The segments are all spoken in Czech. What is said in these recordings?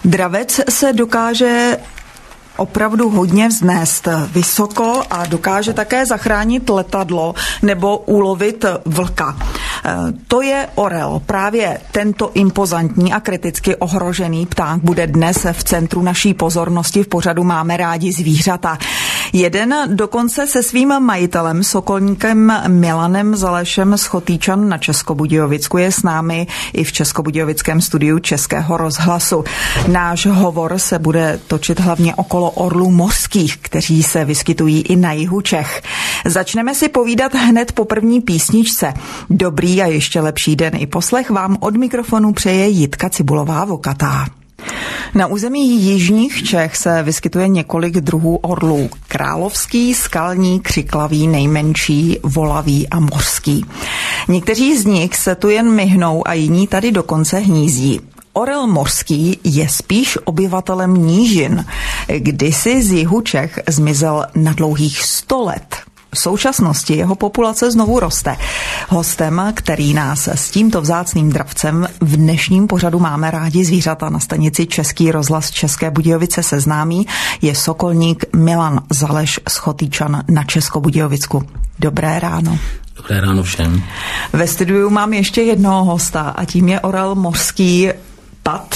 Dravec se dokáže opravdu hodně vznést vysoko a dokáže také zachránit letadlo nebo ulovit vlka. To je orel. Právě tento impozantní a kriticky ohrožený pták bude dnes v centru naší pozornosti. V pořadu Máme rádi zvířata. Jeden dokonce se svým majitelem, sokolníkem Milanem Zalešem z Chotýčan na Českobudějovicku je s námi i v Českobudějovickém studiu Českého rozhlasu. Náš hovor se bude točit hlavně okolo orlů mořských, kteří se vyskytují i na jihu Čech. Začneme si povídat hned po první písničce. Dobrý a ještě lepší den i poslech vám od mikrofonu přeje Jitka Cibulová-Vokatá. Na území jižních Čech se vyskytuje několik druhů orlů. Královský, skalní, křiklavý, nejmenší, volavý a mořský. Někteří z nich se tu jen myhnou a jiní tady dokonce hnízdí. Orel mořský je spíš obyvatelem nížin. Kdysi z jihu Čech zmizel na dlouhých 100 let. V současnosti jeho populace znovu roste. Hostem, který nás s tímto vzácným dravcem v dnešním pořadu Máme rádi zvířata na stanici Český rozhlas České Budějovice seznámí, je sokolník Milan Zaleš z Chotýčan na Českobudějovicku. Dobré ráno. Dobré ráno všem. Ve studiu mám ještě jednoho hosta a tím je orel mořský Pat.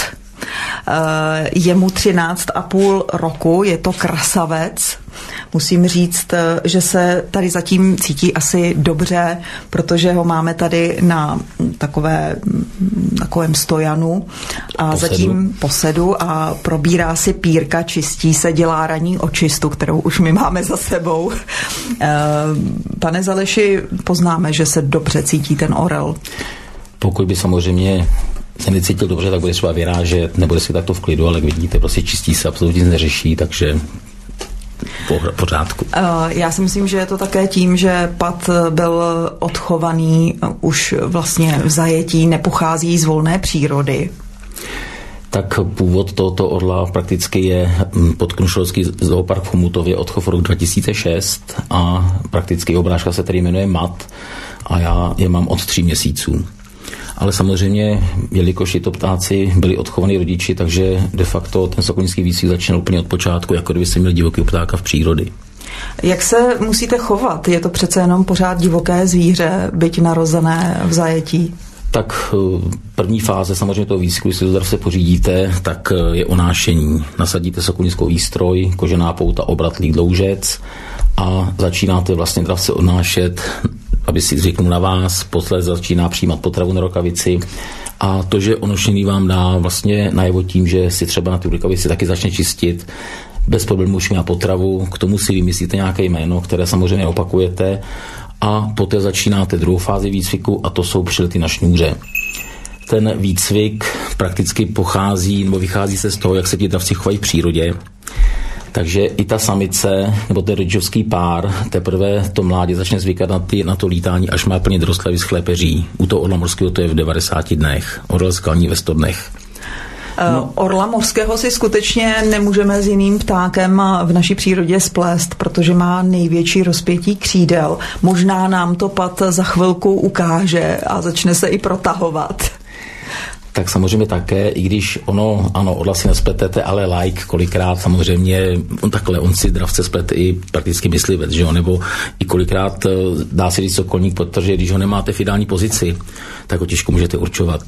Je mu 13,5 roku, je to krasavec. Musím říct, že se tady zatím cítí dobře, protože ho máme tady na takovém stojanu a zatím posedu a probírá si pírka, čistí se, dělá ranní očistu, kterou už my máme za sebou. Pane Zaleši, poznáme, že se dobře cítí ten orel. Pokud by samozřejmě se necítil dobře, tak bude třeba vyrážet, nebude si takto v klidu, ale jak vidíte, prostě čistí se, absolutně neřeší, takže pořádku. Já si myslím, že je to také tím, že Pat byl odchovaný už vlastně v zajetí, nepochází z volné přírody. Tak původ tohoto orla prakticky je podknušovský zoopark v Chomutově, odchov rok 2006 a prakticky obrážka se tady jmenuje Mat a já je mám od 3 měsíců. Ale samozřejmě, jelikož tyto ptáci byli odchovaní rodiči, takže de facto ten sokolnický výcvik začínal úplně od počátku, jako kdyby se měl divoký ptáka v přírody. Jak se musíte chovat? Je to přece jenom pořád divoké zvíře, byť narozené v zajetí? Tak první fáze samozřejmě toho výcviku, když si to se pořídíte, tak je onášení. Nasadíte sokolnickou výstroj, kožená pouta, obratlík, dloužec a začínáte vlastně dravce odnášet, aby si zvyknul na vás, posledně začíná přijímat potravu na rukavici a to, že onošení vám dá vlastně najevo tím, že si třeba na tu rukavici taky začne čistit, bez problémů už má potravu, k tomu si vymyslíte nějaké jméno, které samozřejmě opakujete a poté začínáte druhou fázi výcviku a to jsou přilety na šňůře. Ten výcvik prakticky pochází nebo vychází se z toho, jak se ti dravci chovají v přírodě. Takže i ta samice, nebo ten rodičovský pár, teprve to mládě začne zvykat na to lítání, až má plně dorostlé vyschlé peří. U toho orla mořského to je v 90 dnech, orla skalní ve 100 dnech. Orla mořského si skutečně nemůžeme s jiným ptákem v naší přírodě splést, protože má největší rozpětí křídel. Možná nám to Pat za chvilku ukáže a začne se i protahovat. Tak samozřejmě také, i když orla si nespletete, ale kolikrát samozřejmě, on si dravce splete i prakticky myslivec, že jo, nebo i kolikrát dá si říct sokolník, protože když ho nemáte v ideální pozici, tak ho těžko můžete určovat.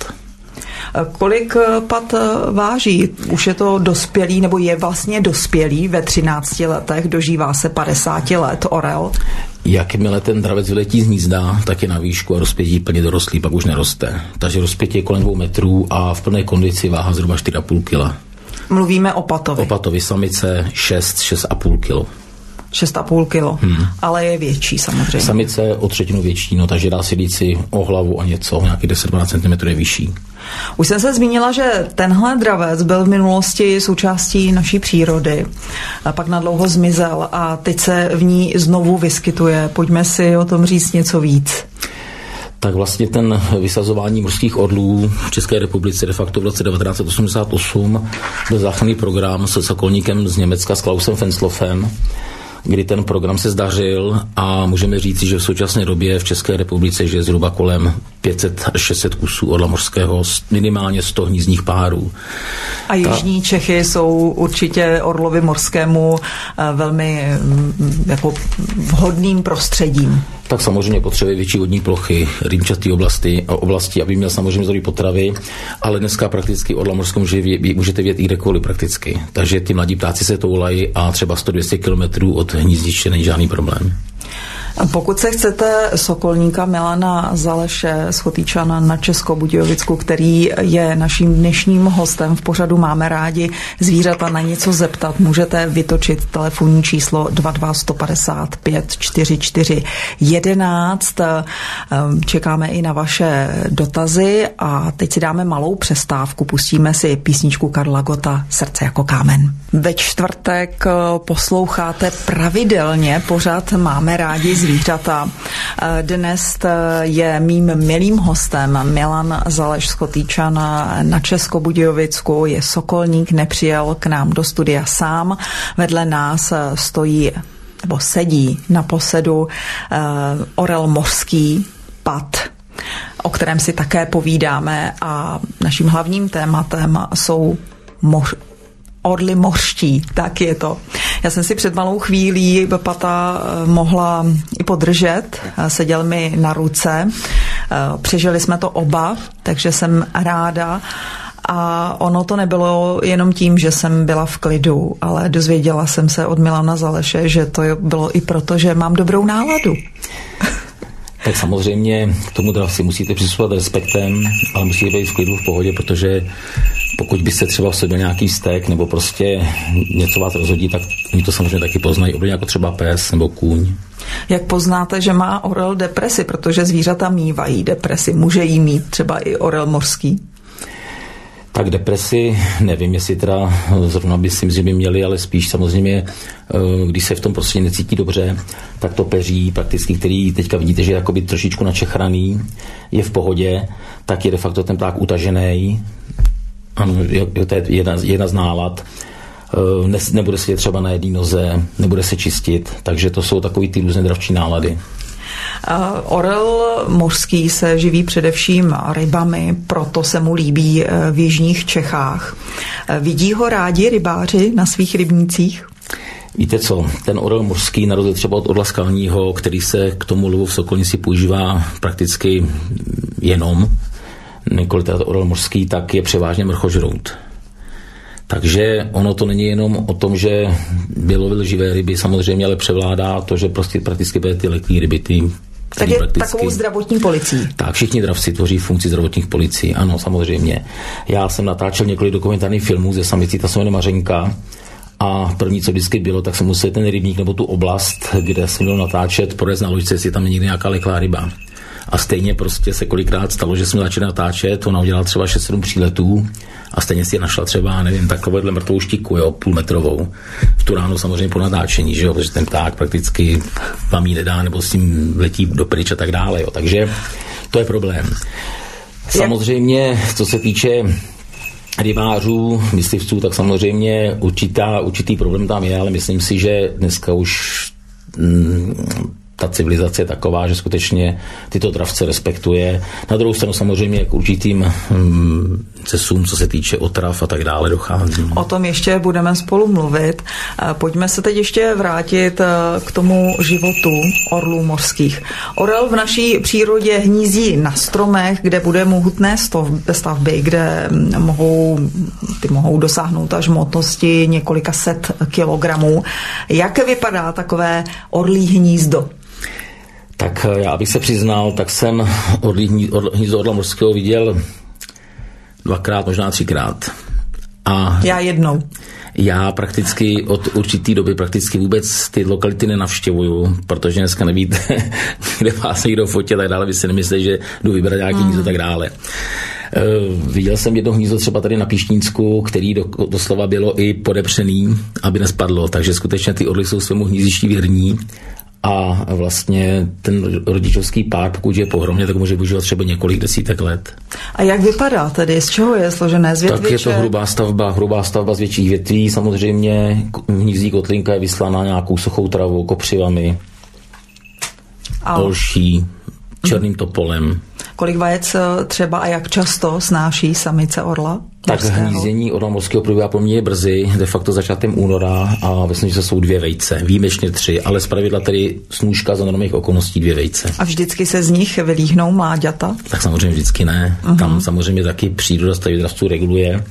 Kolik Pat váží? Už je to dospělý, nebo je vlastně dospělý ve 13 letech, dožívá se 50 let orel? Jakmile ten dravec vyletí z hnízda, tak je na výšku a rozpětí plně dorostlý, pak už neroste. Takže rozpětí je kolem 2 metrů a v plné kondici váha zhruba 4,5 kg. Mluvíme o Patovi. O Patovi samice 6,5 kg. 6,5 kg, ale je větší samozřejmě. Samice o 1/3 větší, takže dá si říct o hlavu a něco, nějaký 10-12 cm je vyšší. Už jsem se zmínila, že tenhle dravec byl v minulosti součástí naší přírody, a pak nadlouho zmizel a teď se v ní znovu vyskytuje. Pojďme si o tom říct něco víc. Tak vlastně ten vysazování mořských orlů v České republice de facto v roce 1988 byl záchranný program se sokolníkem z Německa, s Klausem Fenslofem. kdy ten program se zdařil a můžeme říct, že v současné době v České republice je zhruba kolem 500 až 600 kusů orla mořského, minimálně 100 hnízdních párů. A jižní Čechy jsou určitě orlovi mořskému velmi jako vhodným prostředím. Tak samozřejmě potřebuje větší vodní plochy, rýmčaté oblasti, aby měl samozřejmě zdroj potravy, ale dneska prakticky orla mořskou můžete vidět i kdekoliv prakticky. Takže ty mladí ptáci se toulají a třeba 100-200 kilometrů od hnízdiště není žádný problém. Pokud se chcete sokolníka Milana Zaleše z Chotýčana na Českobudějovicku, který je naším dnešním hostem v pořadu Máme rádi zvířata, na něco zeptat, můžete vytočit telefonní číslo 22 155 44 11. Čekáme i na vaše dotazy a teď si dáme malou přestávku. Pustíme si písničku Karla Gotta Srdce jako kámen. Ve čtvrtek posloucháte pravidelně pořad Máme rádi zvířata. Dnes je mým milým hostem Milan Zaleš z Chotýčana na Českobudějovicku. Je sokolník, nepřijel k nám do studia sám. Vedle nás stojí nebo sedí na posedu orel mořský Pat, o kterém si také povídáme, a naším hlavním tématem jsou orly mořští, tak je to. Já jsem si před malou chvílí Pata mohla i podržet, seděl mi na ruce, přežili jsme to oba, takže jsem ráda. A ono to nebylo jenom tím, že jsem byla v klidu, ale dozvěděla jsem se od Milana Zaleše, že to bylo i proto, že mám dobrou náladu. Tak samozřejmě k tomu si musíte přistupovat respektem, ale musíte být v klidu, v pohodě, protože pokud byste třeba v sobě nějaký vztek nebo prostě něco vás rozhodí, tak oni to samozřejmě taky poznají, úplně jako třeba pes nebo kůň. Jak poznáte, že má orel depresi, protože zvířata mívají depresi, může jí mít třeba i orel mořský? Tak depresi, nevím, jestli teda zrovna by si myslím, že by měli, ale spíš samozřejmě, když se v tom prostě necítí dobře, tak to peří prakticky, který teďka vidíte, že je jakoby trošičku načechraný, je v pohodě, tak je de facto ten pták utažený. Ano, to je jedna z nálad. Nebude sedět třeba na jedné noze, nebude se čistit, takže to jsou takový ty různé dravčí nálady. Orel mořský se živí především rybami, proto se mu líbí v jižních Čechách. Vidí ho rádi rybáři na svých rybnících? Víte co, ten orel mořský, na rozdíl třeba od orla skalního, který se k tomu lovu v sokolnici používá prakticky jenom, nikoli teda orel mořský, tak je převážně mrchožrout. Takže ono to není jenom o tom, že by lovil živé ryby samozřejmě, ale převládá to, že prostě prakticky byly ty leklý ryby, tak je takovou zdravotní policií. Tak, všichni dravci tvoří funkci zdravotních policií, ano, samozřejmě. Já jsem natáčel několik dokumentárních filmů ze samicí, ta se jmenuje Mařenka, a první, co vždycky bylo, tak jsem musel ten rybník nebo tu oblast, kde jsem měl natáčet, projet na ložce, jestli tam je někde nějaká leklá ryba. A stejně prostě se kolikrát stalo, že jsme začali natáčet, ona udělala třeba 6-7 příletů a stejně si je našla třeba, nevím, takovouhle mrtvou štiku, jo, půlmetrovou. V tu ránu samozřejmě po natáčení, že jo, protože ten pták prakticky vám ji nedá, nebo s tím letí do pryč a tak dále, jo. Takže to je problém. Samozřejmě, co se týče rybářů, myslivců, tak samozřejmě určitý problém tam je, ale myslím si, že dneska už ta civilizace je taková, že skutečně tyto dravce respektuje. Na druhou stranu samozřejmě k určitým cesům, co se týče otrav a tak dále, dochází. O tom ještě budeme spolu mluvit. Pojďme se teď ještě vrátit k tomu životu orlů mořských. Orel v naší přírodě hnízdí na stromech, kde bude mohutné stavby, kde mohou dosáhnout až hmotnosti několika set kilogramů. Jak vypadá takové orlí hnízdo? Tak já bych se přiznal, tak jsem hnízdo orla mořského viděl 2krát, možná 3krát. A já jednou. Já prakticky od určitý doby prakticky vůbec ty lokality nenavštěvuju, protože dneska nevíte, kde vás někdo fotí a tak dále, vy si nemyslíte, že jdu vybrat nějaký hnízdo a tak dále. Viděl jsem jedno hnízdo třeba tady na Píštínsku, který doslova bylo i podepřený, aby nespadlo, takže skutečně ty orly jsou svému hnízdišti věrní a vlastně ten rodičovský pár, pokud je pohromě, tak může využívat třeba několik desítek let. A jak vypadá tedy? Z čeho je složené? Z větviček? Tak je to hrubá stavba z větších větví. Samozřejmě hnízdí kotlinka je vyslaná nějakou suchou travou, kopřivami, olší, černým topolem. Kolik vajec třeba a jak často snáší samice orla? Tak hnízdění orla morského probíhá poměrně brzy, de facto začátkem února a vlastně se jsou 2 vejce, výjimečně 3, ale zpravidla tedy snůška za normálních okolností 2 vejce. A vždycky se z nich vylíhnou mláďata? Tak samozřejmě vždycky ne. Tam samozřejmě taky příroda stavitravců reguluje.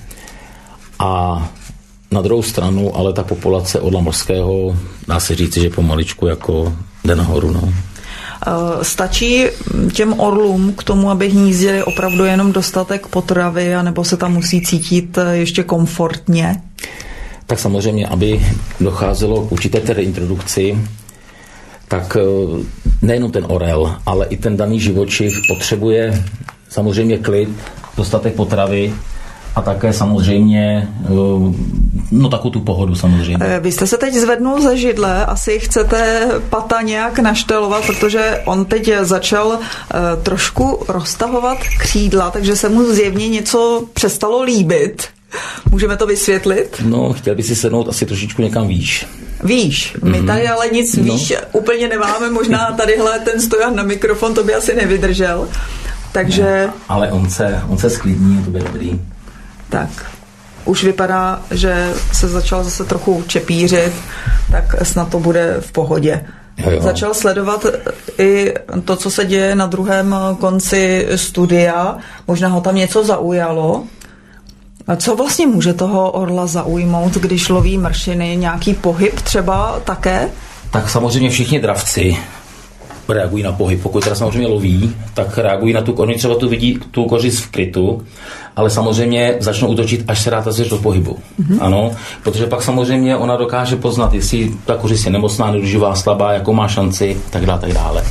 A na druhou stranu, ale ta populace orla morského, dá se říct, že pomaličku jako jde nahoru. No. Stačí těm orlům k tomu, aby hnízdili opravdu jenom dostatek potravy, anebo se tam musí cítit ještě komfortně? Tak samozřejmě, aby docházelo k určité té reintrodukci, tak nejenom ten orel, ale i ten daný živočich potřebuje samozřejmě klid, dostatek potravy a také samozřejmě takovou tu pohodu samozřejmě. Vy jste se teď zvednul ze židle, asi chcete pata nějak naštelovat, protože on teď začal trošku roztahovat křídla, takže se mu zjevně něco přestalo líbit. Můžeme to vysvětlit? No, chtěl by si sednout asi trošičku někam výš. Výš. My tady ale nic výš úplně nemáme, možná tadyhle ten stojan na mikrofon, to by asi nevydržel. Takže... No, ale on se sklidní, to bude dobrý. Tak, už vypadá, že se začal zase trochu čepířit, tak snad to bude v pohodě. Jo. Začal sledovat i to, co se děje na druhém konci studia. Možná ho tam něco zaujalo. A co vlastně může toho orla zaujmout, když loví mršiny? Nějaký pohyb třeba také? Tak samozřejmě všichni dravci reagují na pohyb. Pokud teda samozřejmě loví, tak reagují na tu, oni třeba tu vidí tu kořist v krytu, ale samozřejmě začnou útočit, až se dá ta zvěř do pohybu. Ano, protože pak samozřejmě ona dokáže poznat, jestli ta kořist je nemocná, nedoživá, slabá, jakou má šanci, tak dále.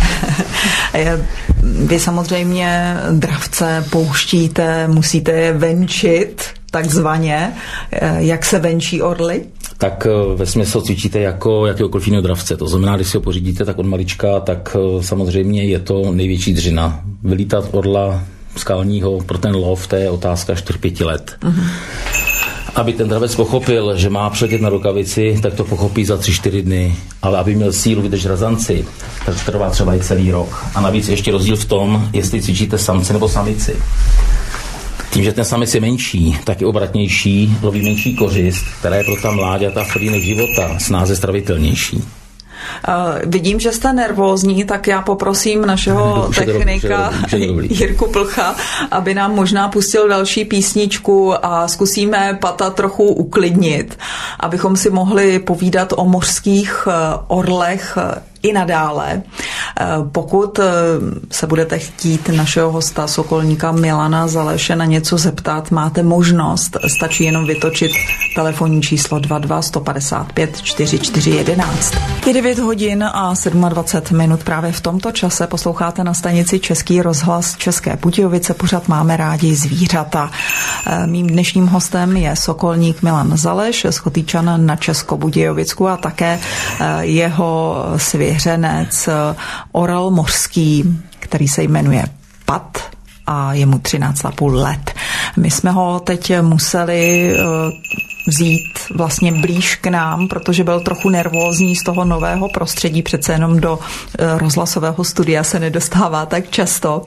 Vy samozřejmě dravce pouštíte, musíte je venčit, takzvaně. Jak se venčí orly? Tak ve smyslu cvičíte jako jakéhokoliv jiného dravce. To znamená, když si ho pořídíte tak od malička, tak samozřejmě je to největší dřina. Vylítat orla skalního pro ten lov, to je otázka 4-5 let. Aby ten dravec pochopil, že má přiletět na rukavici, tak to pochopí za 3-4 dny. Ale aby měl sílu vydržet razanci, tak to trvá třeba i celý rok. A navíc ještě rozdíl v tom, jestli cvičíte samce nebo samici. Tím, že ten samec je menší, tak je obratnější, loví menší kořist, která je pro ta mláďata v průběhu života snáze stravitelnější. Vidím, že jste nervózní, tak já poprosím našeho technika Jirku Plcha, aby nám možná pustil další písničku a zkusíme pata trochu uklidnit, abychom si mohli povídat o mořských orlech i nadále. Pokud se budete chtít našeho hosta sokolníka Milana Zaleše na něco zeptat, máte možnost. Stačí jenom vytočit telefonní číslo 22 155 4411. Je 9 hodin a 27 minut. Právě v tomto čase posloucháte na stanici Český rozhlas České Budějovice. Pořád Máme rádi zvířata. Mým dnešním hostem je sokolník Milan Zaleš z Chotýčan na Českobudějovicku a také jeho svěřenec orel mořský, který se jmenuje Pat a je mu 13,5 let. My jsme ho teď museli vzít vlastně blíž k nám, protože byl trochu nervózní z toho nového prostředí, přece jenom do rozhlasového studia se nedostává tak často.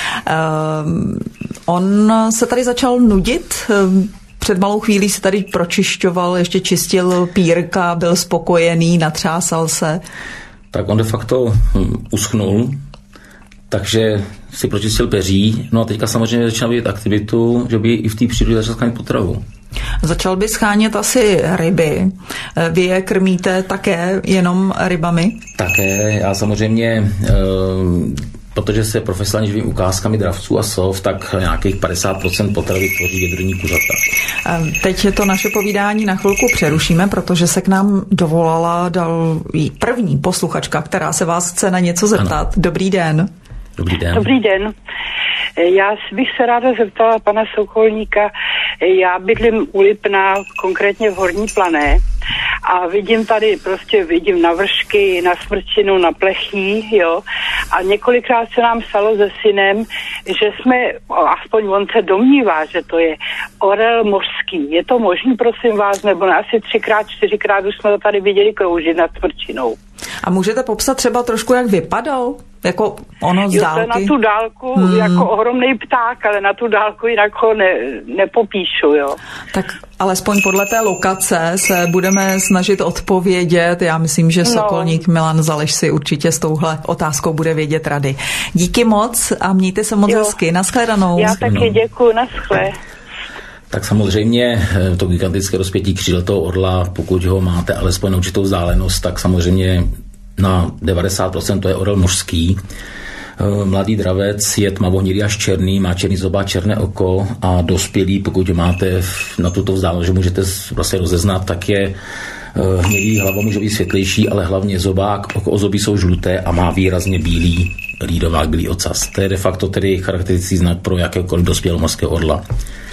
On se tady začal nudit, před malou chvílí se tady pročišťoval, ještě čistil pírka, byl spokojený, natřásal se. Tak on de facto uschnul, takže si pročistil peří, no a teďka samozřejmě začíná vidět aktivitu, že by i v té přírodě začal schánět potravu. Začal by schánět asi ryby. Vy je krmíte také jenom rybami? Také, já samozřejmě, protože se profesionálně živím ukázkami dravců a sov, tak nějakých 50% potravy tvoří vědrní kuřata. Teď to naše povídání na chvilku přerušíme, protože se k nám dovolala první posluchačka, která se vás chce na něco zeptat. Ano. Dobrý den. Dobrý den. Dobrý den. Já bych se ráda zeptala pana sokolníka, já bydlím u Lipna, konkrétně v Horní Plané, a vidím na vršky, na smrčinu, na plechí, jo. A několikrát se nám stalo se synem, že jsme, aspoň on se domnívá, že to je orel mořský. Je to možný, prosím vás, nebo asi 3x, 4x už jsme to tady viděli kroužit nad smrčinou. A můžete popsat třeba trošku, jak vypadal? Jako ono z dálky? To je na tu dálku jako ohromný pták, ale na tu dálku jinak ho nepopíšu, jo. Tak alespoň podle té lokace se budeme snažit odpovědět. Já myslím, že sokolník Milan Zaleš si určitě s touhle otázkou bude vědět rady. Díky moc a mějte se moc hezky. Naschledanou. Já taky děkuju, naschle. Tak samozřejmě to gigantické rozpětí křídel toho orla, pokud ho máte alespoň na určitou vzdálenost, tak samozřejmě na 90% to je orel mořský. Mladý dravec je tmavohnědý až černý, má černý zobák, černé oko a dospělý, pokud ho máte na tuto vzdálenost, že můžete vlastně rozeznat, tak je hnědý, hlava může být světlejší, ale hlavně zobák, oko, ozobí jsou žluté a má výrazně bílý lídovák, bílý ocas. To je de facto tedy charakteristický znak pro jakéhokoliv dospělého mořského orla.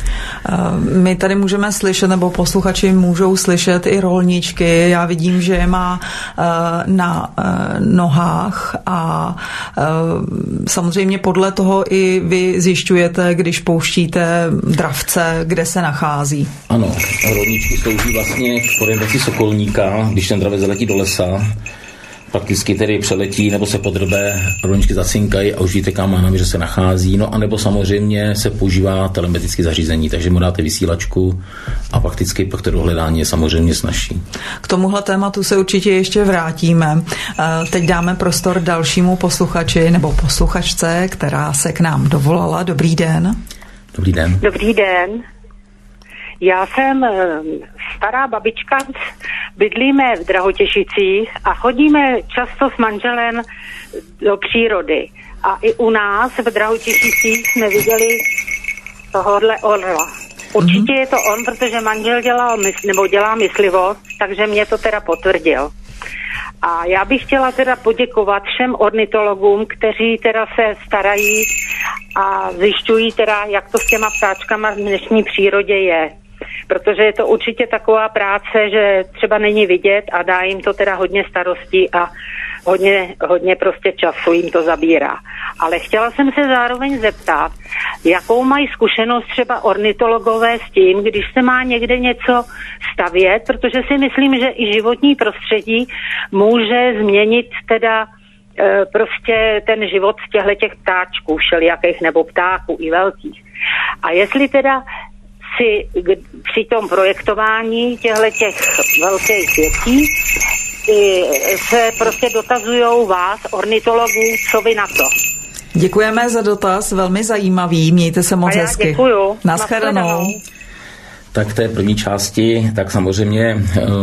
My tady můžeme slyšet, nebo posluchači můžou slyšet i rolničky. Já vidím, že je má na nohách a samozřejmě podle toho i vy zjišťujete, když pouštíte dravce, kde se nachází. Ano, rolničky slouží vlastně k orientaci sokolníka, když ten dravec zaletí do lesa, prakticky tedy přeletí nebo se podrbe, rolničky zacinkají a už víte, kam má že se nachází. No a nebo samozřejmě se používá telemetrické zařízení, takže mu dáte vysílačku a prakticky pak to dohledání je samozřejmě snazší. K tomuhle tématu se určitě ještě vrátíme. Teď dáme prostor dalšímu posluchači nebo posluchačce, která se k nám dovolala. Dobrý den. Dobrý den. Dobrý den. Já jsem stará babička, bydlíme v Drahotěšicích a chodíme často s manželem do přírody. A i u nás v Drahotěšicích jsme viděli tohohle orla. Určitě je to on, protože manžel dělá myslivost, takže mě to teda potvrdil. A já bych chtěla teda poděkovat všem ornitologům, kteří teda se starají a zjišťují teda, jak to s těma ptáčkama v dnešní přírodě je. Protože je to určitě taková práce, že třeba není vidět a dá jim to teda hodně starostí a hodně prostě času jim to zabírá. Ale chtěla jsem se zároveň zeptat, jakou mají zkušenost třeba ornitologové s tím, když se má někde něco stavět, protože si myslím, že i životní prostředí může změnit teda prostě ten život těch ptáčků všelijakých nebo ptáků i velkých. A jestli teda si při tom projektování těch velkých věcí se prostě dotazujou vás, ornitologů, co vy na to. Děkujeme za dotaz, velmi zajímavý, mějte se moc hezky. Děkuju. Naschledanou. Tak v té první části, tak samozřejmě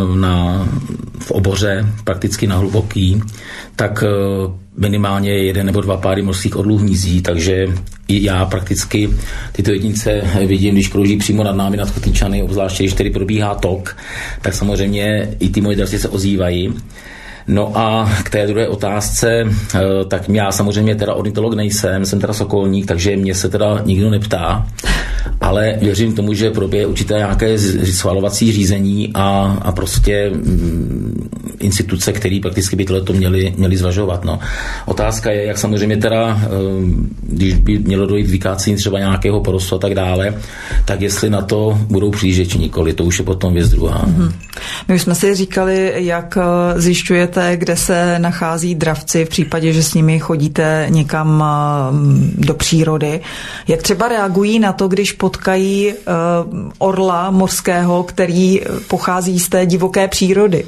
v oboře, prakticky na hluboký, tak minimálně 1 nebo 2 páry mořských orlů hnízdí, takže i já prakticky tyto jedince vidím, když krouží přímo nad námi, nad Kotýčany, obzvláště když tedy probíhá tok, tak samozřejmě i ty moje dravci se ozývají. No a k té druhé otázce, tak já samozřejmě teda ornitolog nejsem, jsem teda sokolník, takže mě se teda nikdo neptá, ale věřím tomu, že proběhne určité nějaké schvalovací řízení a prostě instituce, které prakticky by tohleto měly zvažovat. No. Otázka je, jak samozřejmě teda, když by mělo dojít vykácení třeba nějakého porostu a tak dále, tak jestli na to budou přijíždět či nikoli, to už je potom věc druhá. Mm-hmm. My už jsme si říkali, jak zjišťujete, kde se nachází dravci v případě, že s nimi chodíte někam do přírody. Jak třeba reagují na to, když potkají orla mořského, který pochází z té divoké přírody?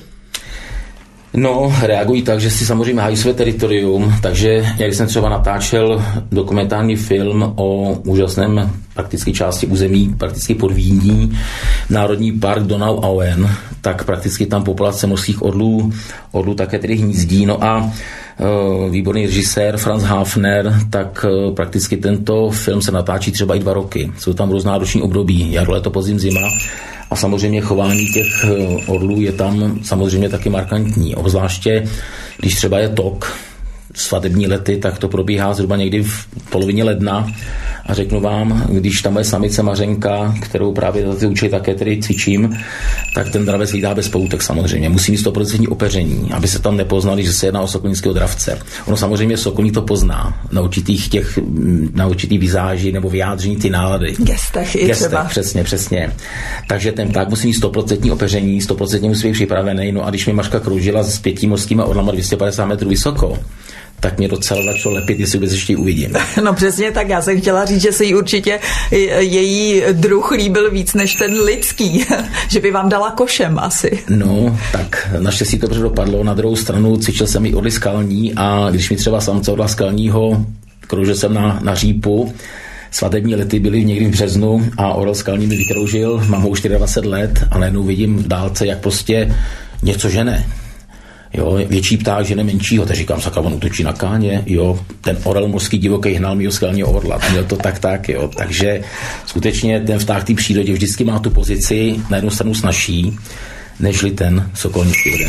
No, reagují tak, že si samozřejmě hájí své teritorium, takže jak jsem třeba natáčel dokumentární film o úžasném prakticky části území, prakticky pod Vídní, Národní park Donau-Auen, tak prakticky tam populace mořských orlů také tedy hnízdí. No a výborný režisér Franz Hafner, tak prakticky tento film se natáčí třeba i 2 roky. Jsou tam různá roční období, jaro, léto, podzim, zima. A samozřejmě chování těch orlů je tam samozřejmě taky markantní. Obzvláště, když třeba je tok, svatební lety, tak to probíhá zhruba někdy v polovině ledna. A řeknu vám, když tam je samice Mařenka, kterou právě za ty účely také tedy cvičím, tak ten dravec lítá bez poutek samozřejmě. Musí mít 100% opeření, aby se tam nepoznali, že se jedná o sokolnického dravce. Ono samozřejmě sokolník to pozná na určitých vizáži nebo vyjádření ty nálady. Gestech třeba. Přesně. Takže ten pták musí mít 100% opeření, 100% musí být připravený. No a když mi Mařka kroužila s 5 mořskýma orlama 250 metrů vysoko, tak mě docela začalo lepit, jestli vůbec ještě uvidím. No přesně tak, já jsem chtěla říct, že se jí určitě její druh líbil víc než ten lidský, že by vám dala košem asi. No, tak naštěstí to dopadlo. Na druhou stranu cvičil jsem i orly skalní a když mi třeba samce orla skalního kroužil jsem na řípu, svatební lety byly někdy v březnu a orel skalní mi vykroužil, mám ho už 24 let a najednou vidím v dálce, jak prostě něco žene. Jo, větší pták žene menšího, tak říkám, sakra, on útočí na káně, jo, ten orel mořský divoký hnal mýho skalního orla, měl to tak, jo, takže skutečně ten pták v té přírodě vždycky má tu pozici na jednu stranu snazší, nežli ten sokolnický jeden.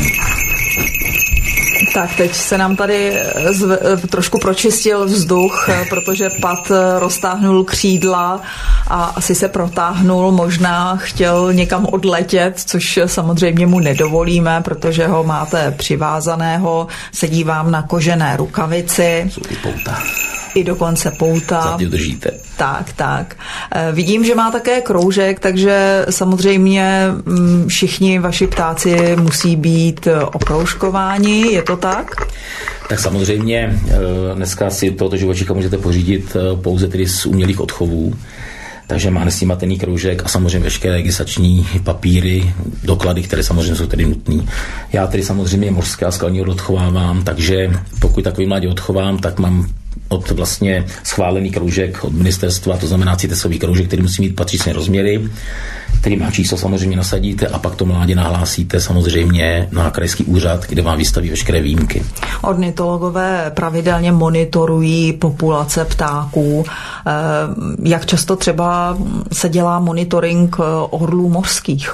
Tak teď se nám tady trošku pročistil vzduch, protože pad roztáhnul křídla a asi se protáhnul, možná chtěl někam odletět, což samozřejmě mu nedovolíme, protože ho máte přivázaného, sedí vám na kožené rukavici. Jsou ty pouta. I dokonce pouta. Zadně držíte. Tak. Vidím, že má také kroužek, takže samozřejmě všichni vaši ptáci musí být okroužkováni, je to tak? Tak samozřejmě dneska si tohoto živočicha můžete pořídit pouze tedy z umělých odchovů, takže má nesnímatelný kroužek a samozřejmě veškeré registrační papíry, doklady, které samozřejmě jsou tedy nutné. Já tedy samozřejmě mořské a skalní odchovávám, takže pokud takový mladý odchovám, tak mám od vlastně schválený kroužek od ministerstva, to znamená CITESový kroužek, který musí mít patřičné rozměry, který má číslo, samozřejmě nasadíte a pak to mládě nahlásíte samozřejmě na krajský úřad, kde vám vystaví veškeré výjimky. Ornitologové pravidelně monitorují populace ptáků. Jak často třeba se dělá monitoring orlů mořských?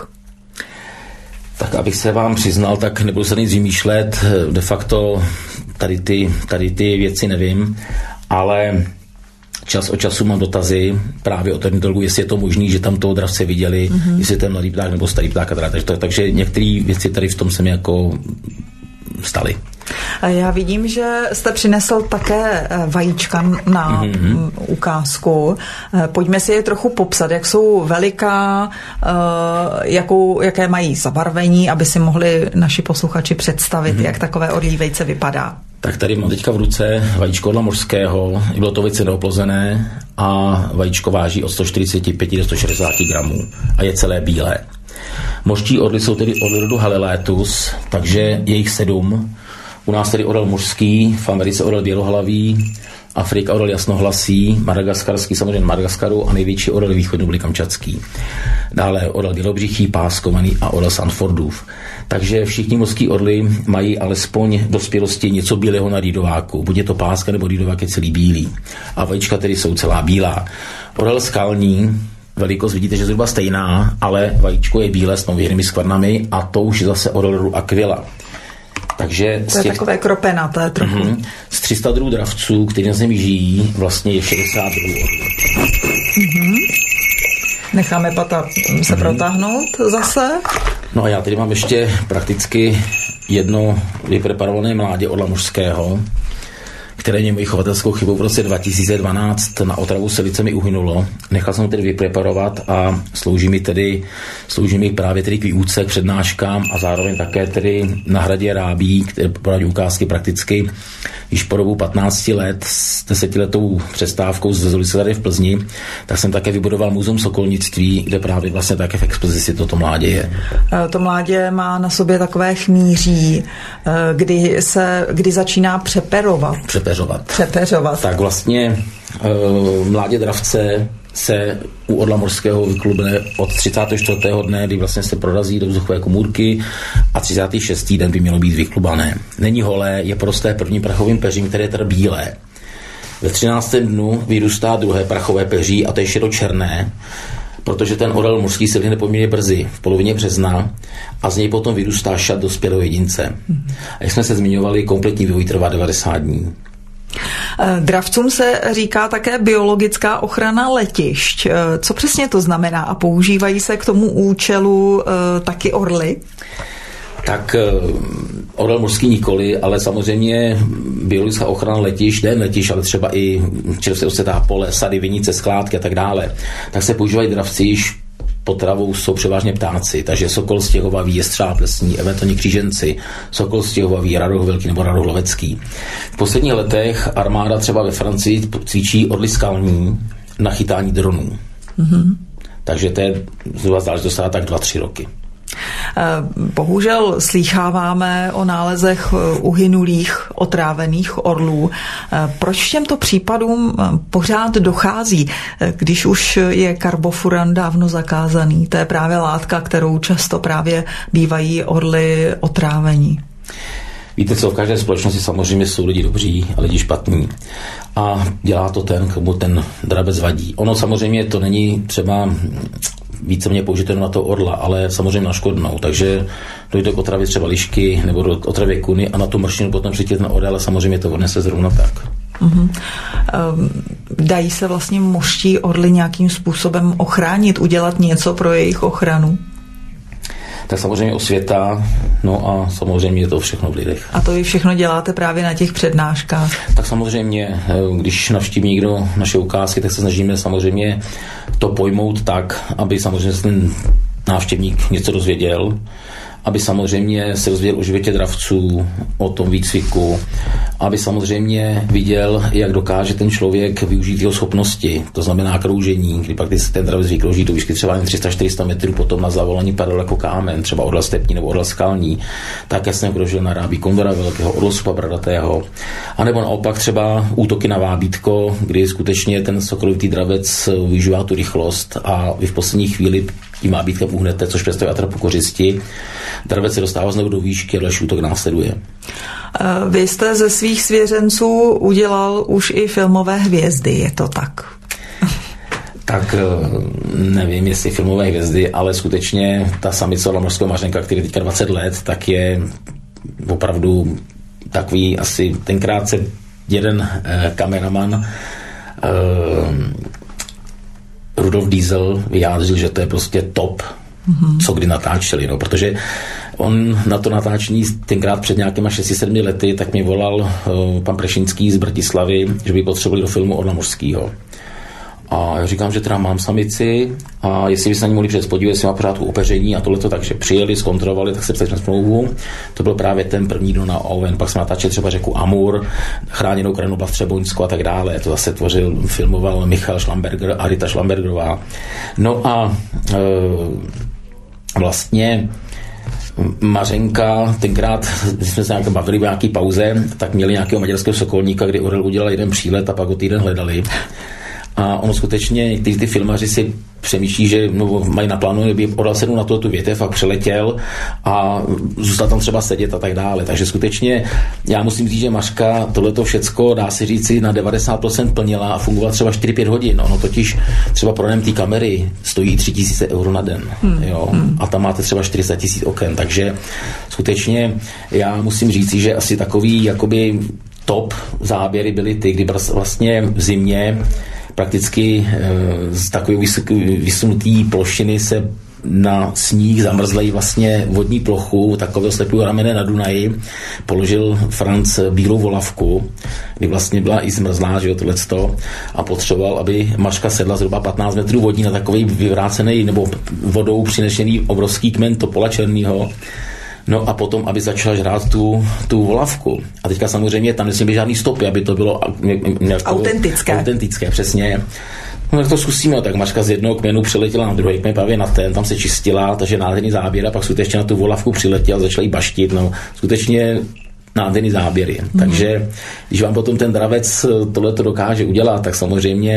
Tak abych se vám přiznal, tak nebudu se nic vymýšlet, de facto tady ty věci nevím, ale čas od času mám dotazy právě od ornitologů, jestli je to možný, že tam toho dravce viděli, jestli to je mladý pták nebo starý pták. Takže některé věci tady v tom se mi jako staly. Já vidím, že jste přinesl také vajíčka na ukázku. Pojďme si je trochu popsat, jak jsou veliká, jaké mají zabarvení, aby si mohli naši posluchači představit, jak takové orlí vejce vypadá. Tak tady mám teďka v ruce vajíčko orla mořského, bylo to vejce neoplozené a vajíčko váží od 145 do 160 gramů a je celé bílé. Mořští orly jsou tedy orly rodu Halilaetus, takže je jich 7. U nás tedy orel mořský, v Americe orel bělohlavý, Afrika orel jasnohlasý, madagaskarský samozřejmě Madagaskaru a největší orel východní byli kamčatský. Dále orel bělobřichý, páskovaný a orel Sanfordův. Takže všichni mořský orly mají alespoň dospělosti něco bílého na rýdováku. Buď je to páska nebo rýdovák je celý bílý. A vajíčka tedy jsou celá bílá. Orel skalní, velikost vidíte, že zhruba stejná, ale vajíčko je bílé s nověrnými skvrnami a to už je zase orel rodu Aquila. Takže to je takové kropenaté trochu. Z 300 druhů dravců, kteří na zemi žijí, vlastně je 60 druhů orlů. Necháme pata se protáhnout zase. No a já tady mám ještě prakticky jedno vypreparované mládě orla mořského, které mě mojí chovatelskou chybou v roce 2012 na otravu selice mi uhynulo. Nechal jsem ho tedy vypreparovat a slouží mi právě tedy k výuce, k přednáškám a zároveň také tedy na hradě Rábí, které poradí ukázky prakticky již po dobu 15 let s 10letou přestávkou z Zulice tady v Plzni, tak jsem také vybudoval muzeum sokolnictví, kde právě vlastně také v expozici toto mládě je. To mládě má na sobě takové chmíří, kdy začíná přepeřovat. Tak vlastně mládě dravce se u orla mořského vyklubne od 34. dne, kdy vlastně se prorazí do vzduchové komůrky a 36. den by mělo být vyklubané. Není holé, je prosté prvním prachovým peřím, které je teda bílé. Ve 13. dnu vyrůstá druhé prachové peří a to je šedočerné. protože ten orel mořský se vyhne poměrně brzy, v polovině března, a z něj potom vyrůstá šat dospělého jedince. A jak jsme se zmiňovali, kompletní vývoj trvá 90 dní. Dravcům se říká také biologická ochrana letišť. Co přesně to znamená a používají se k tomu účelu taky orly? Tak orel mořský nikoli, ale samozřejmě biologická ochrana letišť, nejen letišť, ale třeba i čerstvě ocetá pole, sady, vinice, skládky a tak dále, tak se používají dravci, již potravou jsou převážně ptáci, takže sokol stěhovavý, jestřáb lesní, eventuálně kříženci, sokol stěhovavý, radoh velký nebo radoh lovecký. V posledních letech armáda třeba ve Francii cvičí orly skalní na chytání dronů. Takže to je zhruba záležitost tak 2-3 roky. Bohužel slýcháváme o nálezech uhynulých, otrávených orlů. Proč těmto případům pořád dochází, když už je karbofuran dávno zakázaný? To je právě látka, kterou často právě bývají orly otrávení. Víte co, v každé společnosti samozřejmě jsou lidi dobří a lidi špatní. A dělá to ten, komu ten drabec vadí. Ono samozřejmě to není třeba víceméně použité na to orla, ale samozřejmě na škodnou. Takže dojde k otravě třeba lišky nebo do otravě kuny a na tu mrštinu potom přijde ten orel, ale samozřejmě to odnese zrovna tak. Dají se vlastně mořští orly nějakým způsobem ochránit, udělat něco pro jejich ochranu? Tak samozřejmě osvěta, no a samozřejmě je to všechno v lidech. A to vy všechno děláte právě na těch přednáškách? Tak samozřejmě, když navštíví někdo naše ukázky, tak se snažíme samozřejmě to pojmout tak, aby samozřejmě ten návštěvník něco dozvěděl, aby samozřejmě se dozvěděl o životě dravců, o tom výcviku, aby samozřejmě viděl, jak dokáže ten člověk využít jeho schopnosti, to znamená kroužení, kdy pak ten dravec vykrouží do výšky třeba 300-400 metrů, potom na zavolání padl jako kámen, třeba orla stepní nebo orla skalní, tak jsem kroužil na rábí kondora velkého, orlosupa bradatého, anebo naopak třeba útoky na vábítko, kdy skutečně ten sokolovitý dravec využívá tu rychlost a vy v poslední chvíli tím vábítkem uhnete, což představuje atrapu kořisti. Dravec se dostává znovu do výšky a další útok následuje. Vy jste ze svých svěřenců udělal už i filmové hvězdy, je to tak? Tak nevím, jestli filmové hvězdy, ale skutečně ta samice orla mořského mařenka, který je teďka 20 let, tak je opravdu takový, asi tenkrát se jeden kameraman Rudolf Diesel vyjádřil, že to je prostě top, co kdy natáčeli, no, protože on na to natáčení tenkrát před nějakýma 6-7 lety, tak mě volal pan Prešinský z Bratislavy, že by potřebovali do filmu Orla mořského. A já říkám, že teda mám samici a jestli by se na ní mohli přijet podívat, jestli má pořádku opeření a tohleto, takže přijeli, zkontrolovali, tak se psali jsme smlouvu. To byl právě ten první den na Oven, pak jsme natáčeli třeba řeku Amur, chráněnou krajinu Bastřeboňsko a tak dále. To zase filmoval Michal Šlamberger a Rita Šlambergerová. No a vlastně Mařenka, tenkrát, když jsme se nějak bavili v nějaký pauze, tak měli nějakého maďarského sokolníka, kdy orel udělal jeden přílet a pak ho týden hledali. A ono skutečně, někteří ty filmaři si přemýšlí, že mají na plánu, aby orel sednul na tu větev a přeletěl a zůstal tam třeba sedět a tak dále. Takže skutečně já musím říct, že Mařka tohleto všecko, dá se říci, na 90% plnila a fungovala třeba 4-5 hodin. Ono totiž třeba pronájem té kamery stojí 3 000 € na den. Jo? A tam máte třeba 400 000 oken. Takže skutečně já musím říci, že asi takový jakoby top záběry byly ty, kdy vlastně v zimě prakticky z takové vysunutý plošiny se na sníh zamrzlej vlastně vodní plochu, takového slepého ramene na Dunaji, položil Franc bílou volavku, kdy vlastně byla i zmrzlá, že jo, tohleto, a potřeboval, aby Mařka sedla zhruba 15 metrů vodní na takový vyvrácený nebo vodou přinešený obrovský kmen topola černýho. No a potom, aby začala žrát tu volavku. A teďka samozřejmě tam nesmí být žádný stopy, aby to bylo autentické, přesně. No tak to zkusíme, tak Mařka z jednoho kmenu přiletěla na druhý kmen, právě na ten, tam se čistila, takže nádherný záběr a pak skutečně na tu volavku přiletěl, začala jí baštit, no skutečně nádherný záběry. Takže když vám potom ten dravec tohleto dokáže udělat, tak samozřejmě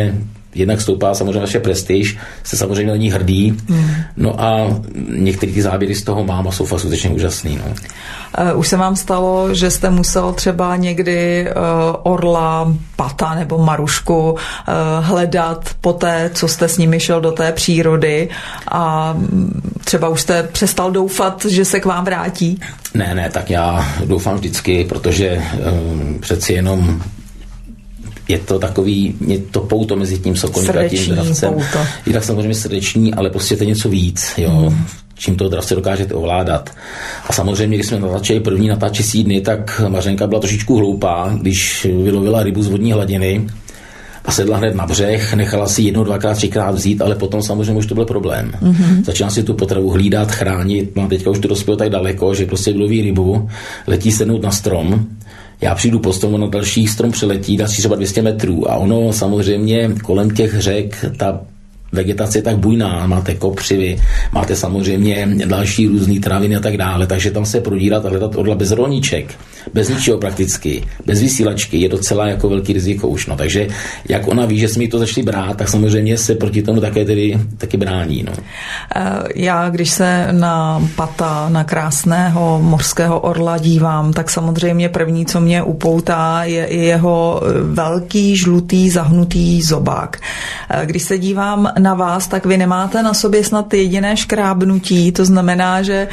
jednak stoupá samozřejmě vaše prestiž, jste samozřejmě na ní hrdý, no a některé ty záběry z toho mám a jsou fakt skutečně úžasný. No. Už se vám stalo, že jste musel třeba někdy orla, pata nebo marušku hledat po té, co jste s nimi šel do té přírody a třeba už jste přestal doufat, že se k vám vrátí? Ne, tak já doufám vždycky, protože přeci jenom je to takový, je to pouto mezi tím sokolníkem a tím dravcem. Je tak samozřejmě srdeční, ale prostě to je něco víc, jo. Čím toho dravce dokážete ovládat. A samozřejmě, když jsme natáčeli první natáčecí dny, tak Mařenka byla trošičku hloupá, když vylovila rybu z vodní hladiny a sedla hned na břeh, nechala si 1, 2, 3krát vzít, ale potom samozřejmě už to byl problém. Začíná si tu potravu hlídat, chránit, mám teďka už to dospělo tak daleko, že prostě vyloví rybu, letí sednout na strom, já přijdu po stromu, na další strom přiletí, dá si třeba 200 metrů a ono samozřejmě kolem těch řek, ta vegetace je tak bujná, máte kopřivy, máte samozřejmě další různý tráviny a tak dále, takže tam se prodírat a hledat orla bez rolníček, bez ničeho prakticky, bez vysílačky je docela jako velký riziko už, no. Takže jak ona ví, že jsme jí to začali brát, tak samozřejmě se proti tomu taky brání. No. Já, když se na pata, na krásného mořského orla dívám, tak samozřejmě první, co mě upoutá, je i jeho velký, žlutý, zahnutý zobák. Když se dívám na vás, tak vy nemáte na sobě snad jediné škrábnutí, to znamená, že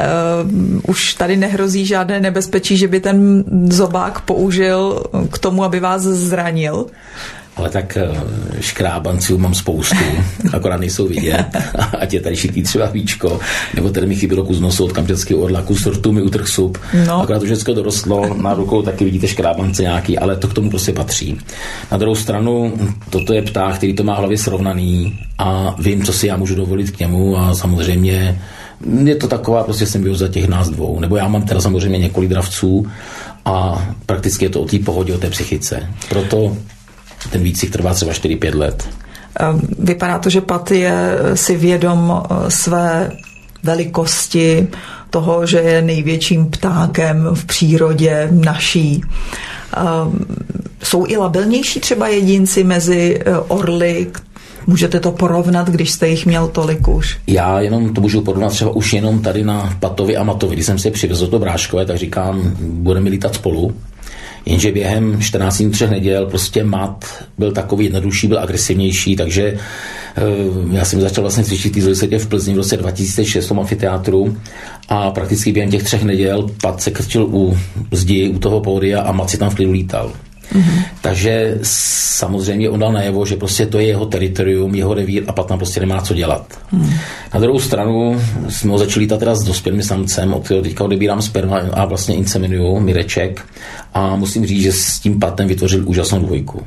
už tady nehrozí žádné nebezpečí, že by ten zobák použil k tomu, aby vás zranil. Ale tak škrábanců mám spoustu, akorát nejsou vidět, ať je tady šitý třeba víčko, nebo tady mi chybělo kus nosu od kamčatského orla, kus rtu mi utrh sub, akorát to všechno dorostlo, na rukou taky vidíte škrábance nějaký, ale to k tomu prostě patří. Na druhou stranu, toto je pták, který to má v hlavě srovnaný a vím, co si já můžu dovolit k němu a samozřejmě je to taková prostě symbioza těch nás dvou, nebo já mám teda samozřejmě několik dravců a prakticky je to o té pohodě, o té psychice. Proto ten výcvik trvá třeba 4-5 let. Vypadá to, že Pat je si vědom své velikosti, toho, že je největším ptákem v přírodě naší. Jsou i labilnější třeba jedinci mezi orly? Můžete to porovnat, když jste jich měl tolik už? Já jenom to můžu porovnat třeba už jenom tady na Patovi a Matovi. Když jsem si je přivezl do Bráškové, tak říkám, budeme lítat spolu. Jenže během 14 3 neděl prostě Mat byl takový jednodušší, byl agresivnější, takže já jsem začal vlastně cvičit v Plzni v roce 2006 v amfiteátru a prakticky během těch 3 neděl Pat se krčil u zdi, u toho pódia a Mat si tam v klidu lítal. Takže samozřejmě on dal najevo, že prostě to je jeho teritorium, jeho revír a Pat tam prostě nemá co dělat. Na druhou stranu jsme ho začali lítat teda s dospělým samcem, od kterého teďka odebírám sperma a vlastně inseminuju Mireček a musím říct, že s tím Patem vytvořil úžasnou dvojku.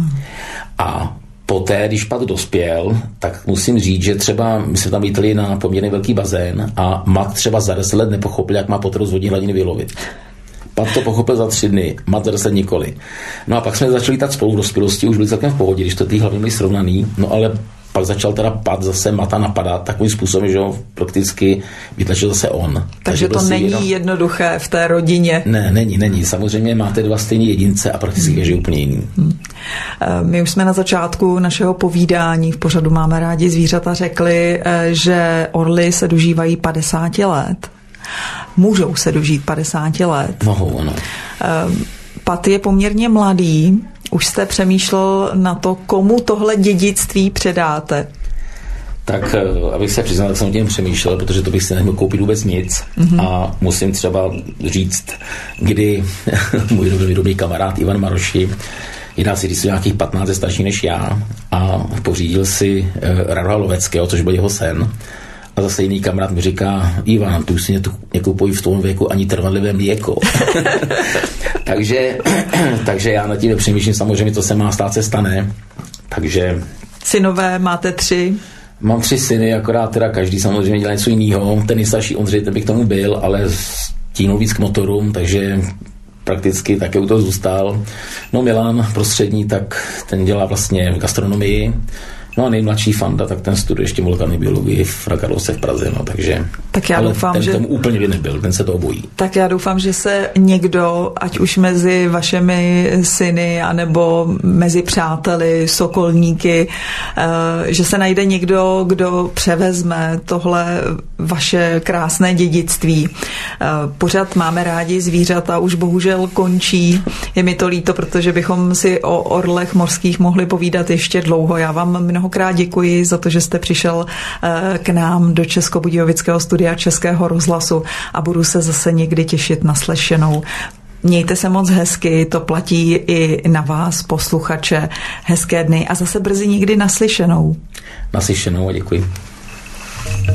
A poté, když Pat dospěl, tak musím říct, že třeba my jsme tam lítali na poměrně velký bazén a Mat třeba za 10 let nepochopil, jak má potravu z vodní hladiny vylovit. Pat to pochopil za 3 dny, Mat za 10 nikoli. No a pak jsme začali tak spolu v dospělosti, už byli celkem v pohodě, když to ty hlavy byly srovnaný, no ale pak začal teda Pat zase Mata napadat takovým způsobem, že ho prakticky vytlačil zase on. Takže to není jednoduché v té rodině. Ne, není. Samozřejmě máte 2 stejné jedince a prakticky každý úplně jiný. My už jsme na začátku našeho povídání v pořadu Máme rádi zvířata řekli, že orly se dožívají 50 let. Můžou se dožít 50 let. Mohou, ano. Pat je poměrně mladý. Už jste přemýšlel na to, komu tohle dědictví předáte? Tak, abych se přiznal, tak jsem o tím přemýšlel, protože to bych si nemohl koupit vůbec nic. A musím třeba říct, kdy můj dobrý kamarád Ivan Maroši, jedná si říct nějakých 15 starší než já a pořídil si Radoha Loveckého, což byl jeho sen. A zase jiný kamarád mi říká, Ivan, tu si nekupují v tom věku ani trvanlivé mléko. takže já nad tím nepřemýšlím, samozřejmě to se má stát, se stane. Takže... Synové máte 3? Mám 3 syny, akorát teda každý samozřejmě dělá něco jiného. Ten nejstarší Ondřej, ten by k tomu byl, ale stíhnul víc k motorům, takže prakticky také u toho zůstal. No Milan prostřední, tak ten dělá vlastně gastronomii. No a nejmladší Fanda, tak ten studuje ještě molekulární biologii v Karlovce v Praze, no takže... Tak já ale doufám, ten že tomu úplně by nebyl, ten se toho bojí. Tak já doufám, že se někdo, ať už mezi vašimi syny, anebo mezi přáteli, sokolníky, že se najde někdo, kdo převezme tohle vaše krásné dědictví. Pořád máme rádi zvířata, už bohužel končí. Je mi to líto, protože bychom si o orlech mořských mohli povídat ještě dlouho. Já vám mnohokrát děkuji za to, že jste přišel k nám do Českobudějovického studia Českého rozhlasu a budu se zase někdy těšit na slyšenou. Mějte se moc hezky, to platí i na vás, posluchače. Hezké dny a zase brzy někdy naslyšenou. Naslyšenou a děkuji.